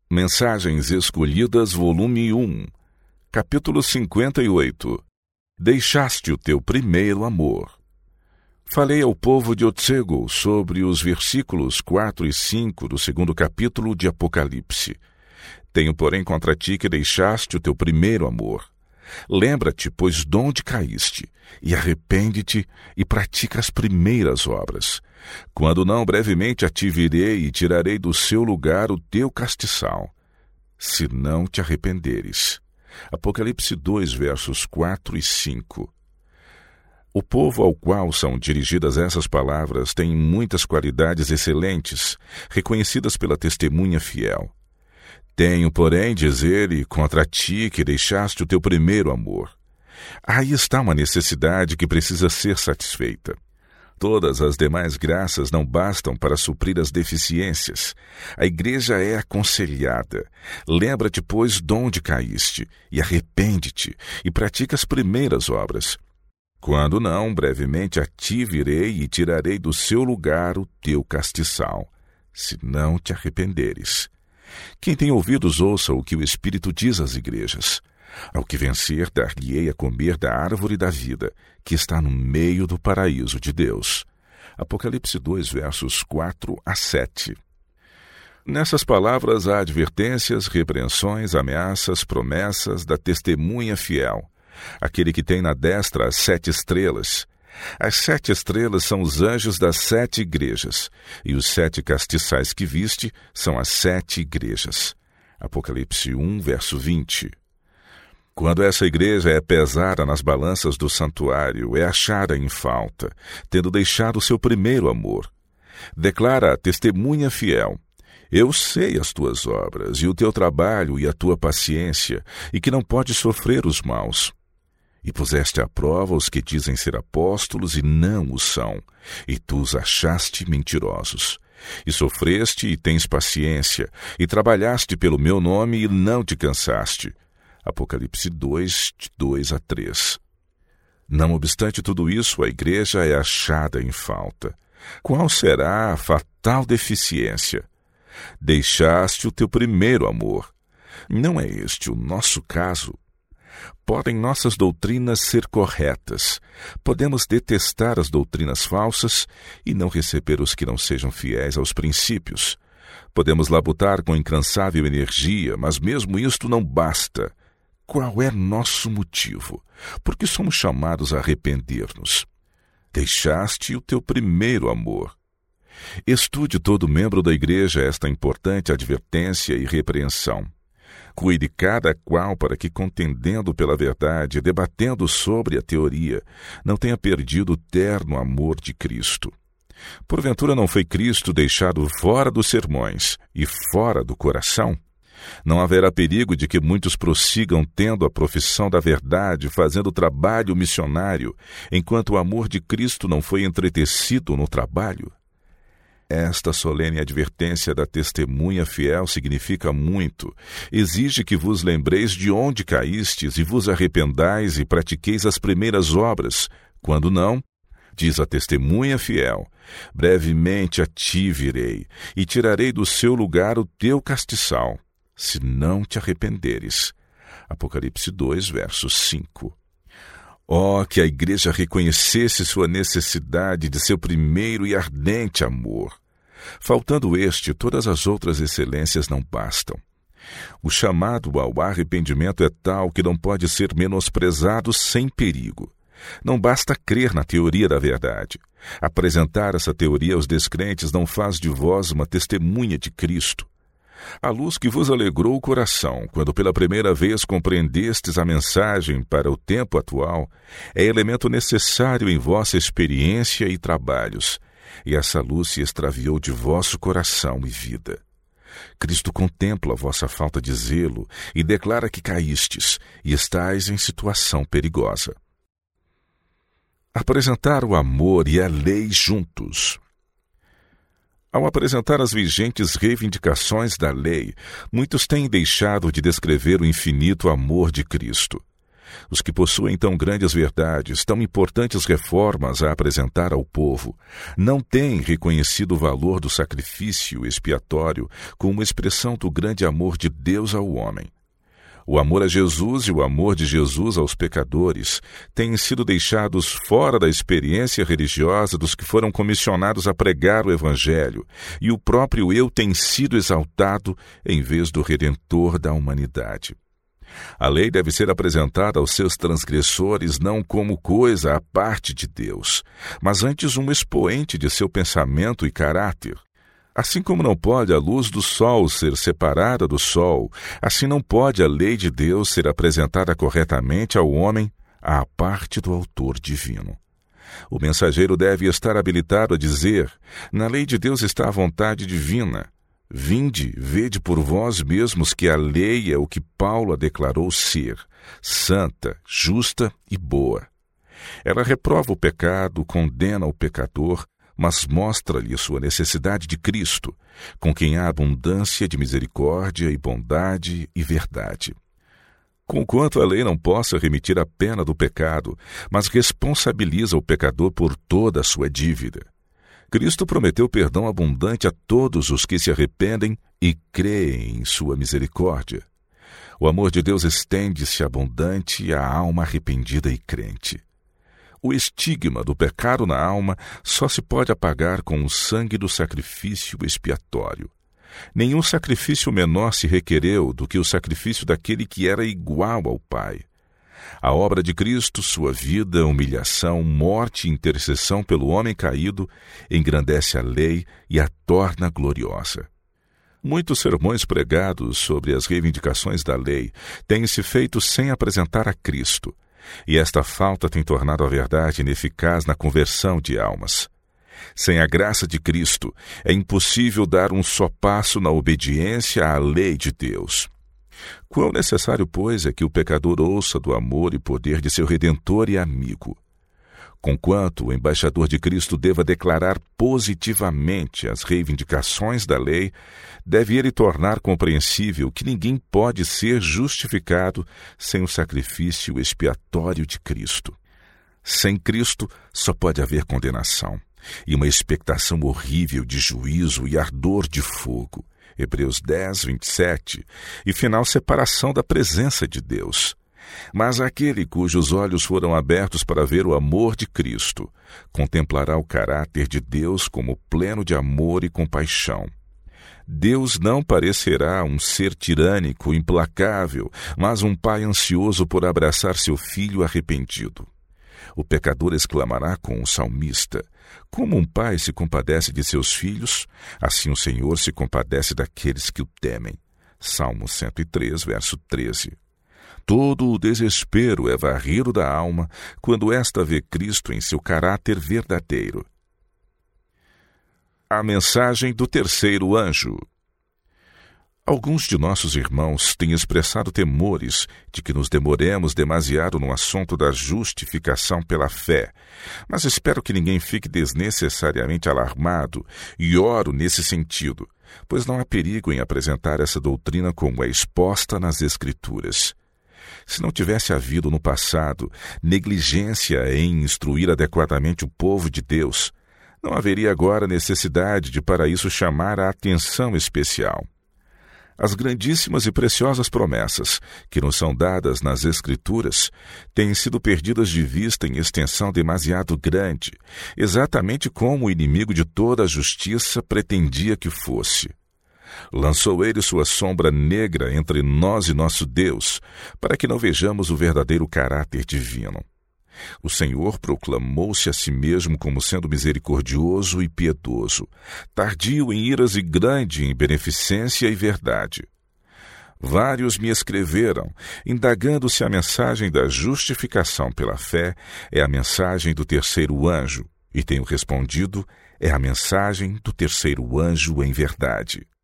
Mensagens Escolhidas, volume 1, capítulo 58. Deixaste o teu primeiro amor. Falei ao povo de Otsego sobre os versículos 4 e 5 do segundo capítulo de Apocalipse. Tenho, porém, contra ti que deixaste o teu primeiro amor. Lembra-te, pois, de onde caíste, e arrepende-te e pratica as primeiras obras. Quando não, brevemente a ti virei e tirarei do seu lugar o teu castiçal, se não te arrependeres. Apocalipse 2, versos 4 e 5. O povo ao qual são dirigidas essas palavras tem muitas qualidades excelentes, reconhecidas pela testemunha fiel. Tenho, porém, diz ele, contra ti que deixaste o teu primeiro amor. Aí está uma necessidade que precisa ser satisfeita. Todas as demais graças não bastam para suprir as deficiências. A igreja é aconselhada. Lembra-te, pois, de onde caíste, e arrepende-te, e pratica as primeiras obras. Quando não, brevemente a ti virei e tirarei do seu lugar o teu castiçal, se não te arrependeres. Quem tem ouvidos, ouça o que o Espírito diz às igrejas. Ao que vencer, dar-lhe-ei a comer da árvore da vida, que está no meio do paraíso de Deus. Apocalipse 2, versos 4 a 7. Nessas palavras há advertências, repreensões, ameaças, promessas da testemunha fiel, aquele que tem na destra as 7 estrelas. As 7 estrelas são os anjos das 7 igrejas, e os 7 castiçais que viste são as 7 igrejas. Apocalipse 1, verso 20. Quando essa igreja é pesada nas balanças do santuário, é achada em falta, tendo deixado o seu primeiro amor. Declara a testemunha fiel: eu sei as tuas obras, e o teu trabalho e a tua paciência, e que não podes sofrer os maus. E puseste à prova os que dizem ser apóstolos e não o são, e tu os achaste mentirosos. E sofreste e tens paciência, e trabalhaste pelo meu nome e não te cansaste. Apocalipse 2, de 2 a 3. Não obstante tudo isso, a igreja é achada em falta. Qual será a fatal deficiência? Deixaste o teu primeiro amor. Não é este o nosso caso? Podem nossas doutrinas ser corretas. Podemos detestar as doutrinas falsas e não receber os que não sejam fiéis aos princípios. Podemos labutar com incansável energia, mas mesmo isto não basta. Qual é nosso motivo? Por que somos chamados a arrepender-nos? Deixaste o teu primeiro amor. Estude todo membro da igreja esta importante advertência e repreensão. Cuide cada qual para que, contendendo pela verdade, debatendo sobre a teoria, não tenha perdido o terno amor de Cristo. Porventura não foi Cristo deixado fora dos sermões e fora do coração? Não haverá perigo de que muitos prossigam tendo a profissão da verdade, fazendo trabalho missionário, enquanto o amor de Cristo não foi entretecido no trabalho? Esta solene advertência da testemunha fiel significa muito. Exige que vos lembreis de onde caístes e vos arrependais e pratiqueis as primeiras obras. Quando não, diz a testemunha fiel, brevemente a ti virei e tirarei do seu lugar o teu castiçal, se não te arrependeres. Apocalipse 2, verso 5. Oh, que a igreja reconhecesse sua necessidade de seu primeiro e ardente amor. Faltando este, todas as outras excelências não bastam. O chamado ao arrependimento é tal que não pode ser menosprezado sem perigo. Não basta crer na teoria da verdade. Apresentar essa teoria aos descrentes não faz de vós uma testemunha de Cristo. A luz que vos alegrou o coração, quando pela primeira vez compreendestes a mensagem para o tempo atual, é elemento necessário em vossa experiência e trabalhos, e essa luz se extraviou de vosso coração e vida. Cristo contempla a vossa falta de zelo e declara que caístes e estáis em situação perigosa. Apresentar o amor e a lei juntos. Ao apresentar as vigentes reivindicações da lei, muitos têm deixado de descrever o infinito amor de Cristo. Os que possuem tão grandes verdades, tão importantes reformas a apresentar ao povo, não têm reconhecido o valor do sacrifício expiatório como expressão do grande amor de Deus ao homem. O amor a Jesus e o amor de Jesus aos pecadores têm sido deixados fora da experiência religiosa dos que foram comissionados a pregar o Evangelho, e o próprio eu tem sido exaltado em vez do Redentor da humanidade. A lei deve ser apresentada aos seus transgressores não como coisa à parte de Deus, mas antes um expoente de seu pensamento e caráter. Assim como não pode a luz do sol ser separada do sol, assim não pode a lei de Deus ser apresentada corretamente ao homem à parte do autor divino. O mensageiro deve estar habilitado a dizer: na lei de Deus está a vontade divina. Vinde, vede por vós mesmos que a lei é o que Paulo a declarou ser, santa, justa e boa. Ela reprova o pecado, condena o pecador, mas mostra-lhe sua necessidade de Cristo, com quem há abundância de misericórdia e bondade e verdade. Conquanto a lei não possa remitir a pena do pecado, mas responsabiliza o pecador por toda a sua dívida. Cristo prometeu perdão abundante a todos os que se arrependem e creem em sua misericórdia. O amor de Deus estende-se abundante à alma arrependida e crente. O estigma do pecado na alma só se pode apagar com o sangue do sacrifício expiatório. Nenhum sacrifício menor se requereu do que o sacrifício daquele que era igual ao Pai. A obra de Cristo, sua vida, humilhação, morte e intercessão pelo homem caído, engrandece a lei e a torna gloriosa. Muitos sermões pregados sobre as reivindicações da lei têm-se feito sem apresentar a Cristo, e esta falta tem tornado a verdade ineficaz na conversão de almas. Sem a graça de Cristo, é impossível dar um só passo na obediência à lei de Deus. Quão necessário, pois, é que o pecador ouça do amor e poder de seu Redentor e amigo. Conquanto o embaixador de Cristo deva declarar positivamente as reivindicações da lei, deve ele tornar compreensível que ninguém pode ser justificado sem o sacrifício expiatório de Cristo. Sem Cristo só pode haver condenação, e uma expectação horrível de juízo e ardor de fogo. Hebreus 10, 27, e final separação da presença de Deus. Mas aquele cujos olhos foram abertos para ver o amor de Cristo, contemplará o caráter de Deus como pleno de amor e compaixão. Deus não parecerá um ser tirânico, implacável, mas um pai ansioso por abraçar seu filho arrependido. O pecador exclamará com o salmista: como um pai se compadece de seus filhos, assim o Senhor se compadece daqueles que o temem. Salmo 103, verso 13. Todo o desespero é varrido da alma quando esta vê Cristo em seu caráter verdadeiro. A mensagem do terceiro anjo. Alguns de nossos irmãos têm expressado temores de que nos demoremos demasiado no assunto da justificação pela fé, mas espero que ninguém fique desnecessariamente alarmado e oro nesse sentido, pois não há perigo em apresentar essa doutrina como é exposta nas Escrituras. Se não tivesse havido no passado negligência em instruir adequadamente o povo de Deus, não haveria agora necessidade de para isso chamar a atenção especial. As grandíssimas e preciosas promessas que nos são dadas nas Escrituras têm sido perdidas de vista em extensão demasiado grande, exatamente como o inimigo de toda a justiça pretendia que fosse. Lançou ele sua sombra negra entre nós e nosso Deus, para que não vejamos o verdadeiro caráter divino. O Senhor proclamou-se a si mesmo como sendo misericordioso e piedoso, tardio em iras e grande em beneficência e verdade. Vários me escreveram, indagando se a mensagem da justificação pela fé é a mensagem do terceiro anjo, e tenho respondido, é a mensagem do terceiro anjo em verdade.